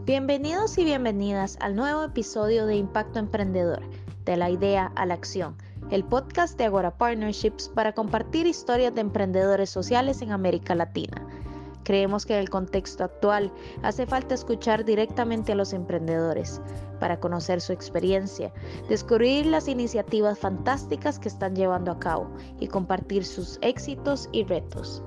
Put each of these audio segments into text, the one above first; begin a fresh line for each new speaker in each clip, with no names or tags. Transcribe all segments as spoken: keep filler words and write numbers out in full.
Bienvenidos y bienvenidas al nuevo episodio de Impacto Emprendedor, de la idea a la acción, el podcast de Agora Partnerships para compartir historias de emprendedores sociales en América Latina. Creemos que en el contexto actual hace falta escuchar directamente a los emprendedores para conocer su experiencia, descubrir las iniciativas fantásticas que están llevando a cabo y compartir sus éxitos y retos.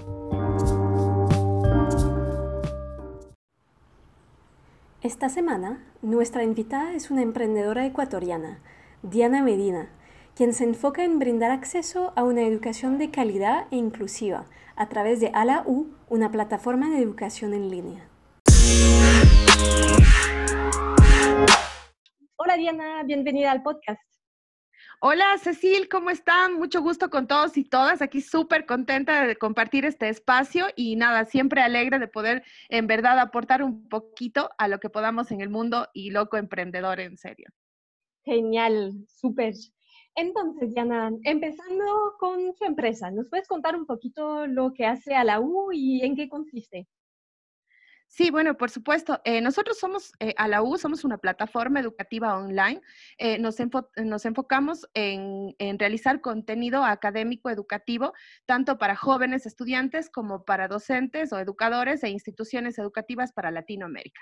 Esta semana, nuestra invitada es una emprendedora ecuatoriana, Diana Medina, quien se enfoca en brindar acceso a una educación de calidad e inclusiva a través de A la U, una plataforma de educación en línea.
Hola Diana, bienvenida al podcast.
Hola Cecil, ¿cómo están? Mucho gusto con todos y todas. Aquí súper contenta de compartir este espacio y nada, siempre alegre de poder en verdad aportar un poquito a lo que podamos en el mundo y loco emprendedor en serio.
Genial, súper. Entonces, Diana, empezando con su empresa, ¿nos puedes contar un poquito lo que hace A la U y en qué consiste?
Sí, bueno, por supuesto. Eh, nosotros somos, eh, A la U, somos una plataforma educativa online. Eh, nos, enfo nos enfocamos en, en realizar contenido académico educativo, tanto para jóvenes estudiantes como para docentes o educadores e instituciones educativas para Latinoamérica.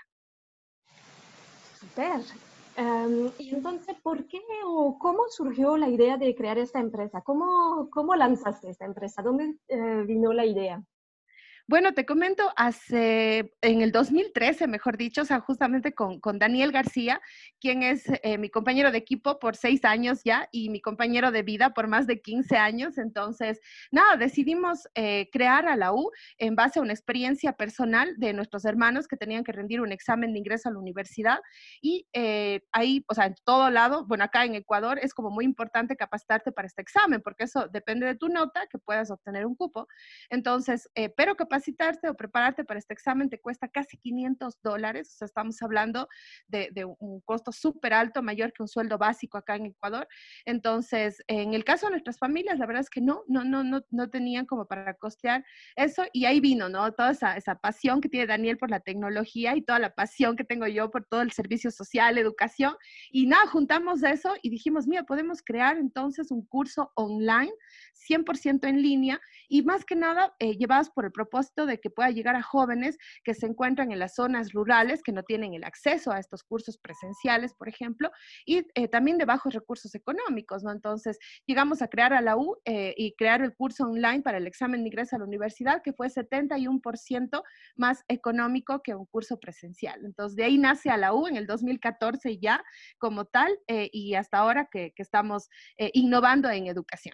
Súper. Um, y entonces, ¿por qué o cómo surgió la idea de crear esta empresa? ¿Cómo, cómo lanzaste esta empresa? ¿Dónde eh, vino la idea?
Bueno, te comento, hace, en el dos mil trece, mejor dicho, o sea, justamente con, con Daniel García, quien es eh, mi compañero de equipo por seis años ya y mi compañero de vida por más de quince años. Entonces, nada, decidimos eh, crear A la U en base a una experiencia personal de nuestros hermanos que tenían que rendir un examen de ingreso a la universidad. Y eh, ahí, o sea, en todo lado, bueno, acá en Ecuador es como muy importante capacitarte para este examen, porque eso depende de tu nota, que puedas obtener un cupo. Entonces, eh, pero capaz capacitarse o prepararte para este examen te cuesta casi quinientos dólares, o sea, estamos hablando de, de un costo súper alto, mayor que un sueldo básico acá en Ecuador. Entonces, en el caso de nuestras familias, la verdad es que no, no, no, no, no tenían como para costear eso, y ahí vino, ¿no? Toda esa, esa pasión que tiene Daniel por la tecnología y toda la pasión que tengo yo por todo el servicio social, educación, y nada, juntamos eso y dijimos, mira, podemos crear entonces un curso online, cien por ciento en línea, y más que nada, eh, llevados por el propósito de que pueda llegar a jóvenes que se encuentran en las zonas rurales, que no tienen el acceso a estos cursos presenciales, por ejemplo, y eh, también de bajos recursos económicos, ¿no? Entonces, llegamos a crear A la U eh, y crear el curso online para el examen de ingreso a la universidad, que fue setenta y uno por ciento más económico que un curso presencial. Entonces, de ahí nace A la U en el dos mil catorce ya como tal, eh, y hasta ahora que, que estamos eh, innovando en educación.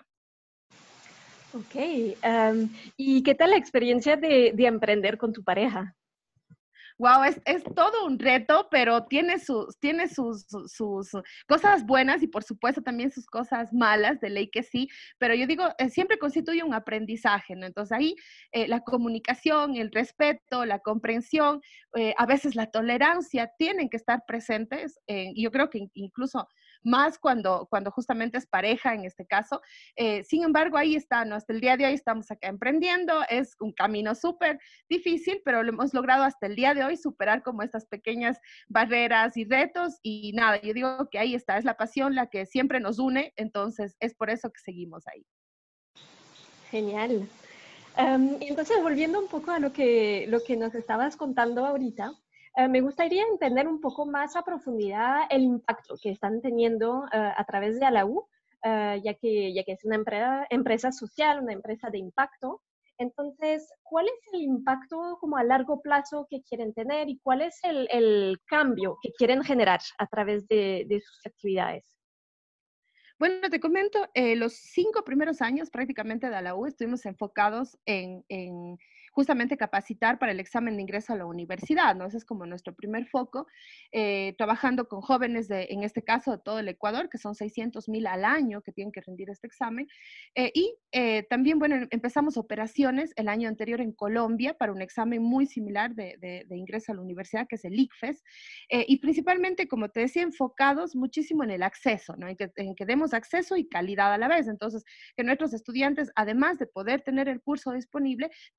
Ok, um, ¿y qué tal la experiencia de, de emprender con tu pareja?
Wow, es, es todo un reto, pero tiene, sus, tiene sus, sus, sus cosas buenas y por supuesto también sus cosas malas, de ley que sí, pero yo digo, eh, siempre constituye un aprendizaje, ¿no? Entonces ahí eh, la comunicación, el respeto, la comprensión, eh, a veces la tolerancia tienen que estar presentes, eh, y yo creo que incluso más cuando, cuando justamente es pareja en este caso. Eh, sin embargo, ahí está, ¿no? Hasta el día de hoy estamos acá emprendiendo, es un camino súper difícil, pero lo hemos logrado hasta el día de hoy superar como estas pequeñas barreras y retos, y nada, yo digo que ahí está, es la pasión la que siempre nos une, entonces es por eso que seguimos ahí.
Genial. Um, y entonces, volviendo un poco a lo que, lo que nos estabas contando ahorita, uh, me gustaría entender un poco más a profundidad el impacto que están teniendo uh, a través de A la U, uh, ya, que, ya que es una empresa, empresa social, una empresa de impacto. Entonces, ¿cuál es el impacto como a largo plazo que quieren tener y cuál es el, el cambio que quieren generar a través de, de sus actividades?
Bueno, te comento, eh, los cinco primeros años prácticamente de A la U estuvimos enfocados en, en justamente capacitar para el examen de ingreso a la universidad, ¿no? Ese es como nuestro primer foco, eh, trabajando con jóvenes, de, en este caso de todo el Ecuador, que son seiscientos mil al año que tienen que rendir este examen. Eh, y eh, también, bueno, empezamos operaciones el año anterior en Colombia para un examen muy similar de, de, de ingreso a la universidad, que es el ICFES, eh, y principalmente, como te decía, enfocados muchísimo en el acceso, ¿no? En que, en que demos acceso y calidad a la vez. Entonces, que nuestros estudiantes, además de poder tener el curso disponible, también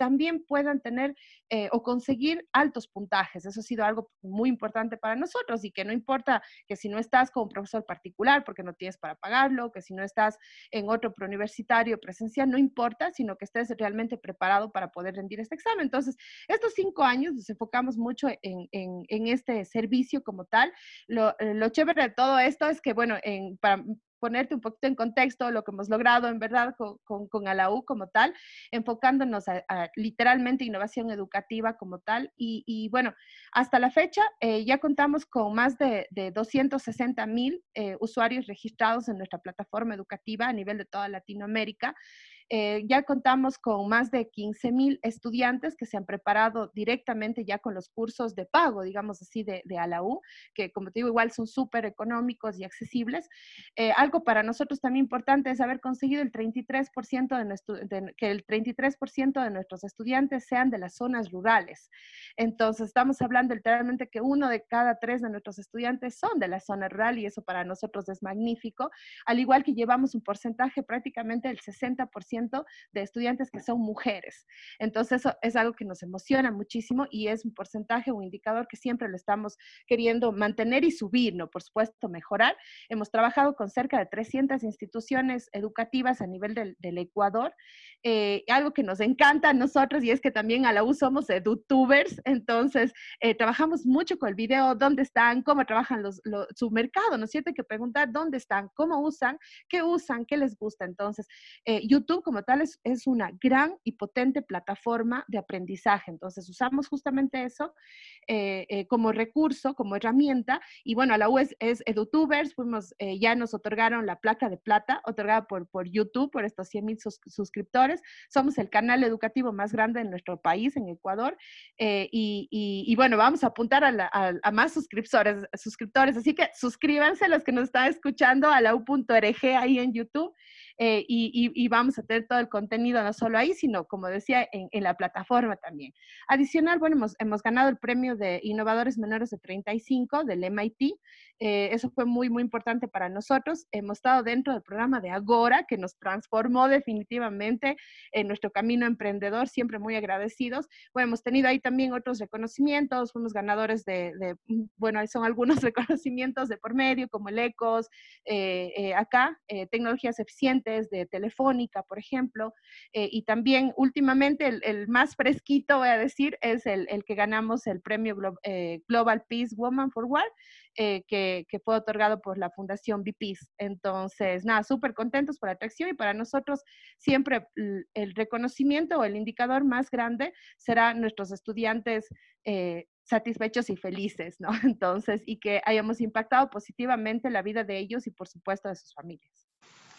puedan tener eh, o conseguir altos puntajes. Eso ha sido algo muy importante para nosotros y que no importa que si no estás con un profesor particular porque no tienes para pagarlo, que si no estás en otro preuniversitario presencial, no importa, sino que estés realmente preparado para poder rendir este examen. Entonces, estos cinco años nos enfocamos mucho en, en, en este servicio como tal. Lo, lo chévere de todo esto es que, bueno, en, para ponerte un poquito en contexto lo que hemos logrado en verdad con, con, con A la U como tal, enfocándonos a, a literalmente innovación educativa como tal. Y, y bueno, hasta la fecha eh, ya contamos con más de, de doscientos sesenta mil eh, usuarios registrados en nuestra plataforma educativa a nivel de toda Latinoamérica. Eh, ya contamos con más de quince mil estudiantes que se han preparado directamente ya con los cursos de pago, digamos así, de, de A la U, que como te digo, igual son súper económicos y accesibles. Eh, algo para nosotros también importante es haber conseguido el treinta y tres por ciento de nuestro, de, que el treinta y tres por ciento de nuestros estudiantes sean de las zonas rurales. Entonces, estamos hablando literalmente que uno de cada tres de nuestros estudiantes son de la zona rural y eso para nosotros es magnífico, al igual que llevamos un porcentaje prácticamente del sesenta por ciento de estudiantes que son mujeres. Entonces, eso es algo que nos emociona muchísimo y es un porcentaje, un indicador que siempre lo estamos queriendo mantener y subir, ¿no? Por supuesto, mejorar. Hemos trabajado con cerca de trescientas instituciones educativas a nivel del, del Ecuador. Eh, algo que nos encanta a nosotros y es que también a la U somos edutubers, entonces eh, trabajamos mucho con el video, dónde están, cómo trabajan los, los, su mercado, ¿no es cierto? Hay que preguntar dónde están, cómo usan, qué usan, qué les gusta. Entonces, eh, YouTube como tal es, es una gran y potente plataforma de aprendizaje. Entonces usamos justamente eso eh, eh, como recurso, como herramienta. Y bueno, a la U es, es EduTubers, fuimos, eh, ya nos otorgaron la placa de plata, otorgada por, por YouTube, por estos cien mil sus, suscriptores. Somos el canal educativo más grande en nuestro país, en Ecuador. Eh, y, y, y bueno, vamos a apuntar a, la, a, a más suscriptores, suscriptores. Así que suscríbanse los que nos están escuchando a la u punto org ahí en YouTube. Eh, y, y, y vamos a tener todo el contenido no solo ahí, sino, como decía, en, en la plataforma también. Adicional, bueno, hemos, hemos ganado el premio de innovadores menores de treinta y cinco del M I T. Eh, eso fue muy, muy importante para nosotros. Hemos estado dentro del programa de Agora, que nos transformó definitivamente en nuestro camino emprendedor, siempre muy agradecidos. Bueno, hemos tenido ahí también otros reconocimientos, fuimos ganadores de, de bueno, son algunos reconocimientos de por medio, como el ECOS, eh, eh, acá, eh, tecnologías eficientes, de Telefónica, por ejemplo, eh, y también últimamente el, el más fresquito, voy a decir, es el, el que ganamos el premio Glo eh, Global Peace Woman for War, eh, que, que fue otorgado por la Fundación B P I S. Entonces, nada, súper contentos por la atracción y para nosotros siempre el, el reconocimiento o el indicador más grande será nuestros estudiantes eh, satisfechos y felices, ¿no? Entonces, y que hayamos impactado positivamente la vida de ellos y por supuesto de sus familias.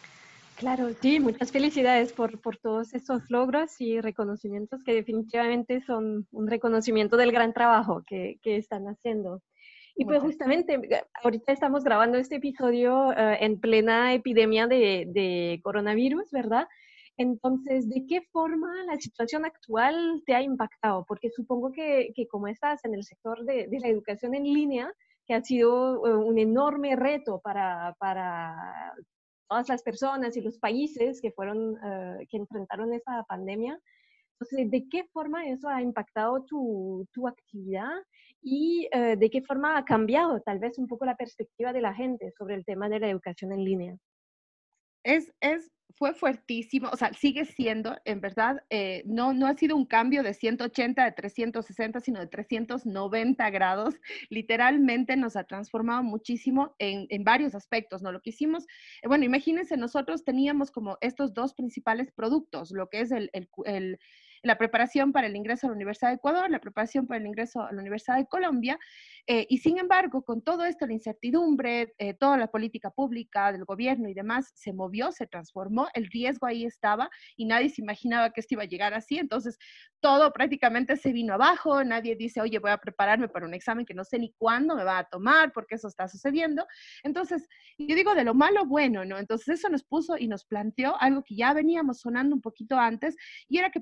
Claro, sí, muchas felicidades por, por todos estos logros y reconocimientos que definitivamente son un reconocimiento del gran trabajo que, que están haciendo. Y pues justamente, ahorita estamos grabando este episodio uh, en plena epidemia de, de coronavirus, ¿verdad? Entonces, ¿de qué forma la situación actual te ha impactado? Porque supongo que, que como estás en el sector de, de la educación en línea, que ha sido uh, un enorme reto para... para todas las personas y los países que fueron, uh, que enfrentaron esa pandemia. Entonces, ¿de qué forma eso ha impactado tu, tu actividad y uh, de qué forma ha cambiado tal vez un poco la perspectiva de la gente sobre el tema de la educación en línea?
Es, es, fue fuertísimo, o sea, sigue siendo, en verdad, eh, no, no ha sido un cambio de ciento ochenta, de trescientos sesenta, sino de trescientos noventa grados. Literalmente nos ha transformado muchísimo en, en varios aspectos, ¿no? Lo que hicimos, eh, bueno, imagínense, nosotros teníamos como estos dos principales productos, lo que es el, el, el la preparación para el ingreso a la Universidad de Ecuador, la preparación para el ingreso a la Universidad de Colombia, eh, y sin embargo, con todo esto, la incertidumbre, eh, toda la política pública del gobierno y demás, se movió, se transformó, el riesgo ahí estaba y nadie se imaginaba que esto iba a llegar así, entonces todo prácticamente se vino abajo, nadie dice, oye, voy a prepararme para un examen que no sé ni cuándo me va a tomar, porque eso está sucediendo, entonces, yo digo de lo malo bueno, ¿no? Entonces eso nos puso y nos planteó algo que ya veníamos sonando un poquito antes, y era que para nosotros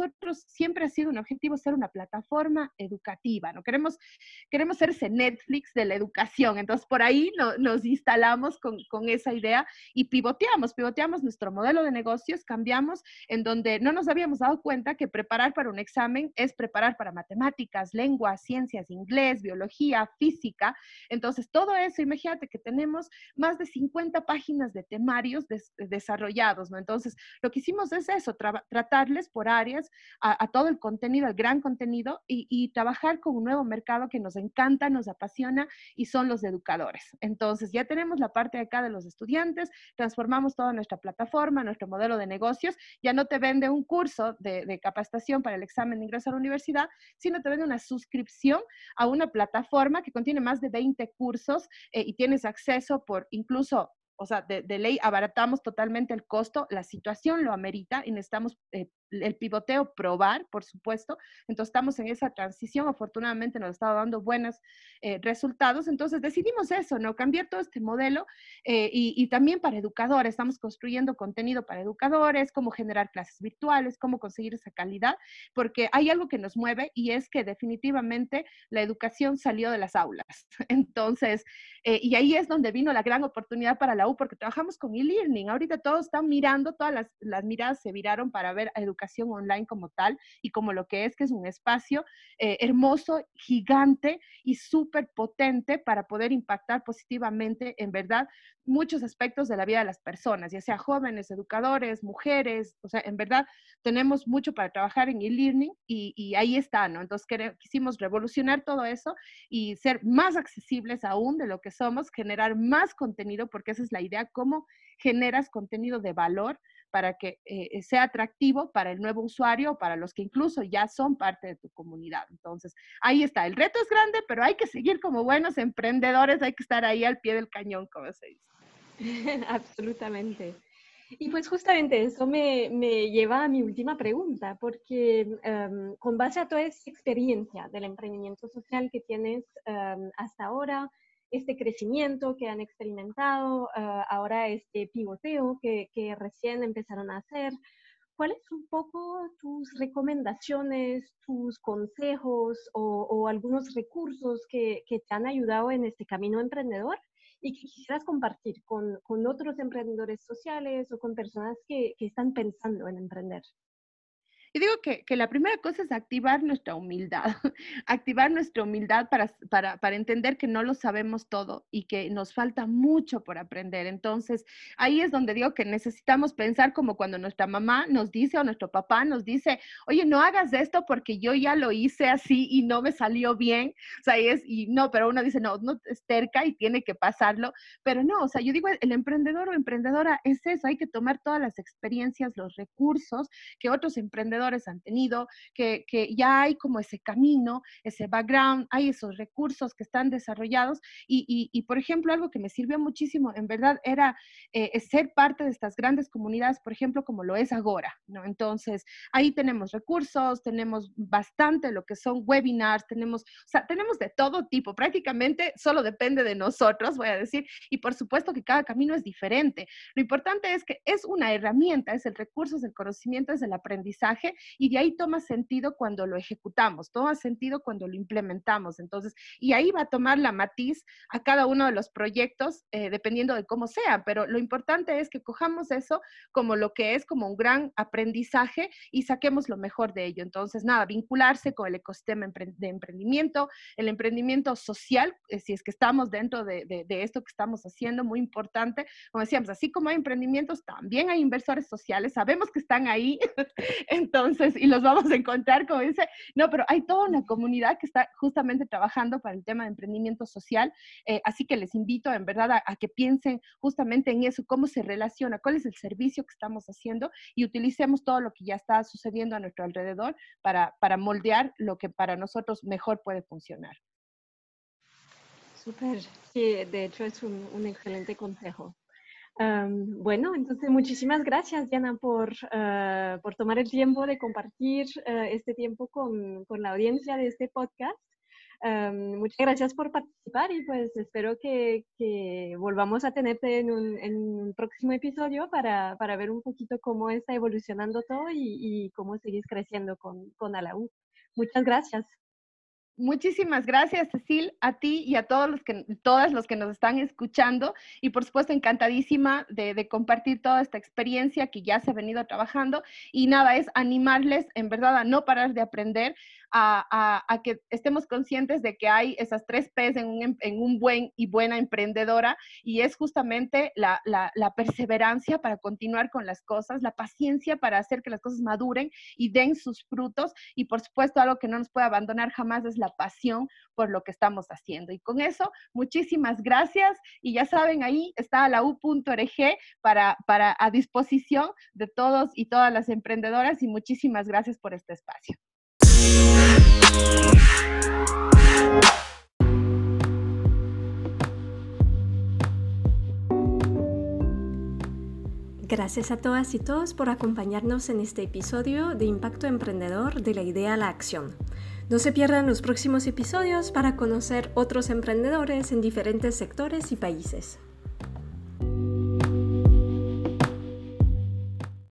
nosotros siempre ha sido un objetivo ser una plataforma educativa, ¿no? Queremos, queremos ser ese Netflix de la educación, entonces por ahí no, nos instalamos con, con esa idea y pivoteamos, pivoteamos nuestro modelo de negocios, cambiamos en donde no nos habíamos dado cuenta que preparar para un examen es preparar para matemáticas, lenguas, ciencias, inglés, biología, física. Entonces, todo eso, imagínate que tenemos más de cincuenta páginas de temarios des, desarrollados, ¿no? Entonces, lo que hicimos es eso, tra tratarles por áreas a, a todo el contenido, el gran contenido, y, y trabajar con un nuevo mercado que nos encanta, nos apasiona, y son los educadores. Entonces, ya tenemos la parte de acá de los estudiantes, transformamos toda nuestra plataforma, nuestro modelo de negocios, ya no te vende un curso de, de capacitación para el examen de ingreso a la universidad, sino te vende una suscripción a una plataforma que contiene más de veinte cursos eh, y tienes acceso por incluso, o sea, de, de ley abaratamos totalmente el costo, la situación lo amerita y necesitamos eh, el pivoteo probar, por supuesto. Entonces estamos en esa transición, afortunadamente nos ha estado dando buenos eh, resultados, entonces decidimos eso, ¿no? Cambiar todo este modelo eh, y, y también para educadores, estamos construyendo contenido para educadores, cómo generar clases virtuales, cómo conseguir esa calidad, porque hay algo que nos mueve y es que definitivamente la educación salió de las aulas. Entonces, eh, y ahí es donde vino la gran oportunidad para la U, porque trabajamos con e-learning. Ahorita todos están mirando, todas las, las miradas se viraron para ver a educación online como tal y como lo que es, que es un espacio eh, hermoso, gigante y súper potente para poder impactar positivamente, en verdad, muchos aspectos de la vida de las personas, ya sea jóvenes, educadores, mujeres, o sea, en verdad tenemos mucho para trabajar en e-learning y, y ahí está, ¿no? Entonces queremos, quisimos revolucionar todo eso y ser más accesibles aún de lo que somos, generar más contenido, porque esa es la idea, cómo generas contenido de valor para que eh, sea atractivo para el nuevo usuario, para los que incluso ya son parte de tu comunidad. Entonces, ahí está, el reto es grande, pero hay que seguir como buenos emprendedores, hay que estar ahí al pie del cañón, como se dice.
Absolutamente. Y pues justamente eso me, me lleva a mi última pregunta, porque um, con base a toda esa experiencia del emprendimiento social que tienes um, hasta ahora, este crecimiento que han experimentado, uh, ahora este pivoteo que, que recién empezaron a hacer, ¿cuáles son un poco tus recomendaciones, tus consejos o, o algunos recursos que, que te han ayudado en este camino emprendedor y que quisieras compartir con, con otros emprendedores sociales o con personas que, que están pensando en emprender?
Y digo que, que la primera cosa es activar nuestra humildad, activar nuestra humildad para, para, para entender que no lo sabemos todo y que nos falta mucho por aprender. Entonces, ahí es donde digo que necesitamos pensar como cuando nuestra mamá nos dice o nuestro papá nos dice, oye, no hagas esto porque yo ya lo hice así y no me salió bien. O sea, y es, y no, pero uno dice, no, no es terca y tiene que pasarlo. Pero no, o sea, yo digo, el emprendedor o emprendedora es eso, hay que tomar todas las experiencias, los recursos que otros emprendedores han tenido, que, que ya hay como ese camino, ese background, hay esos recursos que están desarrollados y, y, y por ejemplo, algo que me sirvió muchísimo, en verdad, era eh, ser parte de estas grandes comunidades, por ejemplo, como lo es Agora, ¿no? Entonces, ahí tenemos recursos, tenemos bastante lo que son webinars, tenemos, o sea, tenemos de todo tipo, prácticamente solo depende de nosotros, voy a decir, y por supuesto que cada camino es diferente. Lo importante es que es una herramienta, es el recurso, es el conocimiento, es el aprendizaje, y de ahí toma sentido cuando lo ejecutamos, toma sentido cuando lo implementamos. Entonces, y ahí va a tomar la matiz a cada uno de los proyectos, eh, dependiendo de cómo sea, pero lo importante es que cojamos eso como lo que es, como un gran aprendizaje y saquemos lo mejor de ello. Entonces, nada, vincularse con el ecosistema de emprendimiento, el emprendimiento social, eh, si es que estamos dentro de, de, de esto que estamos haciendo, muy importante. Como decíamos, así como hay emprendimientos, también hay inversores sociales, sabemos que están ahí, entonces, Entonces, y los vamos a encontrar, como dice, no, pero hay toda una comunidad que está justamente trabajando para el tema de emprendimiento social, eh, así que les invito en verdad a, a que piensen justamente en eso, cómo se relaciona, cuál es el servicio que estamos haciendo y utilicemos todo lo que ya está sucediendo a nuestro alrededor para, para moldear lo que para nosotros mejor puede funcionar.
Súper, sí, de hecho es un, un excelente consejo. Um, bueno, entonces muchísimas gracias, Diana, por, uh, por tomar el tiempo de compartir uh, este tiempo con, con la audiencia de este podcast. Um, muchas gracias por participar y pues espero que, que volvamos a tenerte en un, en un próximo episodio para, para ver un poquito cómo está evolucionando todo y, y cómo seguís creciendo con, con Alaú. Muchas gracias.
Muchísimas gracias, Cecil, a ti y a todos los que, todas los que nos están escuchando y por supuesto encantadísima de, de compartir toda esta experiencia que ya se ha venido trabajando y nada, es animarles en verdad a no parar de aprender, a, a, a que estemos conscientes de que hay esas tres P's en un, en un buen y buena emprendedora y es justamente la, la, la perseverancia para continuar con las cosas, la paciencia para hacer que las cosas maduren y den sus frutos y por supuesto algo que no nos puede abandonar jamás es la pasión por lo que estamos haciendo. Y con eso, muchísimas gracias y ya saben, ahí está alaú punto org para, para a disposición de todos y todas las emprendedoras y muchísimas gracias por este espacio.
Gracias a todas y todos por acompañarnos en este episodio de Impacto Emprendedor de la idea a la acción. No se pierdan los próximos episodios para conocer otros emprendedores en diferentes sectores y países.